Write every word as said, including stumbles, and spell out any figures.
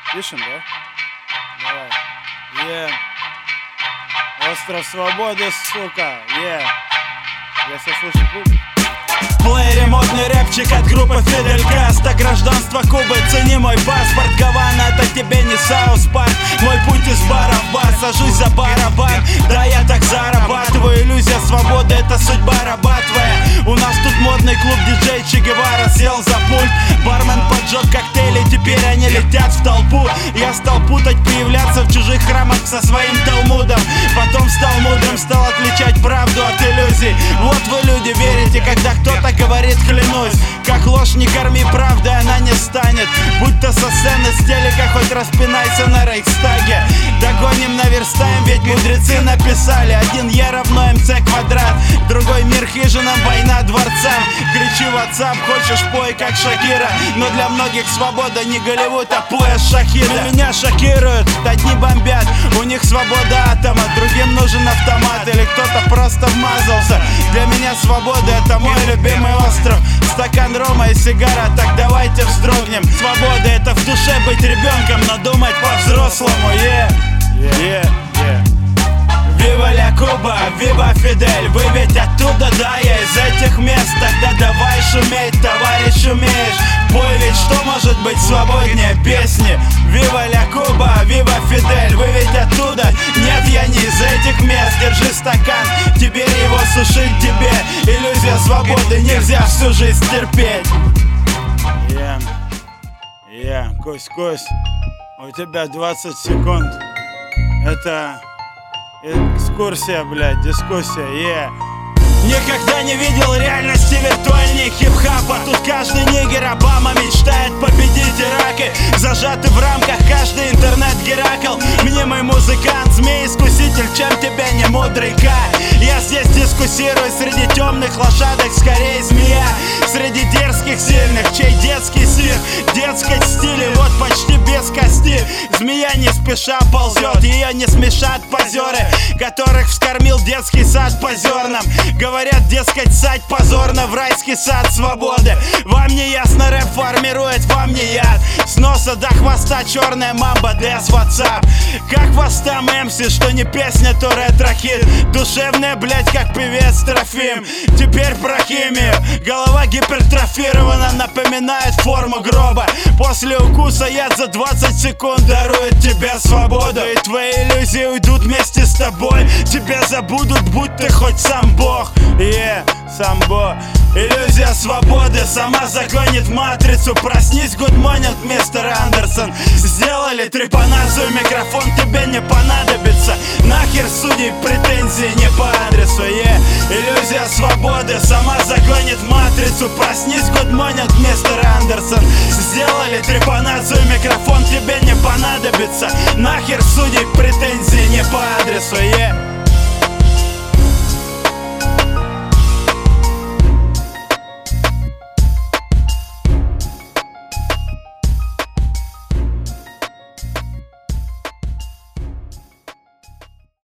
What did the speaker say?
Пишем, да? Давай. Е. Остров свободы, сука. Е. Если слушать буду. В плеере модный рэпчик от группы Фидель Кастро. Гражданство Кубы, цени мой паспорт. Гавана, это тебе не Саус Парк. Мой путь из бара в бар, сажусь за барабан. Да, я так зарабатываю. Иллюзия свободы, это судьба раба твоя. У нас тут модный клуб, диджей Че Гевара сел за пульт. Бармен поджег коктейли, теперь они летят в толпу. Я стал путать, появляться в чужих храмах со своим талмудом. Потом стал мудрым, стал отличать правду от иллюзий. Вот вы, люди, верите, когда кто-то говорит, клянусь. Как ложь не корми, правда она не станет. Будь то со сцены, с телека, хоть распинайся на Рейхстаге. Догоним, наверстаем, ведь мудрецы написали: один Е равно МЦ квадрат. Другой мир хижинам, война дворцам. Кричи в WhatsApp, хочешь пой как Шакира. Но для многих свобода не Голливуд, а пояс Шахида. Меня шокируют, одни бомбят, у них свобода атома. Другим нужен автомат или кто-то просто вмазался. Для меня свобода — это мой любимый остров. Стакан рома и сигара, так давайте вздрогнем. Свобода — это в душе быть ребенком, но думать по-взрослому. Yeah, yeah, yeah. Вива ля Куба, вива Фидель. Вы ведь оттуда, да, я из этих мест. Тогда давай шуметь, товарищ, умеешь. Пой, ведь что может быть свободнее песни? Вива ля Куба, вива Фидель. Вы ведь оттуда? Нет, я не из этих мест. Держи стакан, теперь его сушить тебе. Иллюзия свободы, нельзя всю жизнь терпеть. Е. Е. Кусь-кусь, у тебя двадцать секунд. Это экскурсия, блядь, дискуссия. Е. Никогда не видел реальности виртуальней хип-хапа. Тут каждый нигер Обама мечтает победить Ираки. Зажаты в рамках каждый интернет-геракл. Мнимый музыкант, змей-искуситель, чем тебя не мудрый К. Я здесь дискуссирую среди темных лошадок, скорее змея. Среди дерзких, сильных, чей детский стиль, детской стиле, вот почти без кости. Змея не спеша ползет, ее не смешат позеры, которых вскормил детский сад по зернам. Говорят, дескать, садь позорно в райский сад свободы. Вам не ясно, рэп формирует вам не яд. С носа до хвоста черная мамба, дэс WhatsApp. Как вас там, эмси, что не песня, то ретро-хит. Душевная, блять, как певец Трофим. Теперь про химию. Голова гипертрофирована, напоминает форму гроба. После укуса яд за двадцать секунд дарует тебе свободу. И твои иллюзии уйдут вместе с тобой. Тебя забудут, будь ты хоть сам Бог. Е, yeah, самбо. Иллюзия свободы сама загонит матрицу. Проснись, good morning, мистер Андерсон. Сделали трепанацию, микрофон тебе не понадобится. Нахер судей, претензии не по адресу. Е, yeah. Иллюзия свободы сама загонит матрицу. Проснись, good morning, мистер Андерсон. Сделали трепанацию, микрофон тебе не понадобится. Нахер судей, претензии не по адресу. Е, yeah.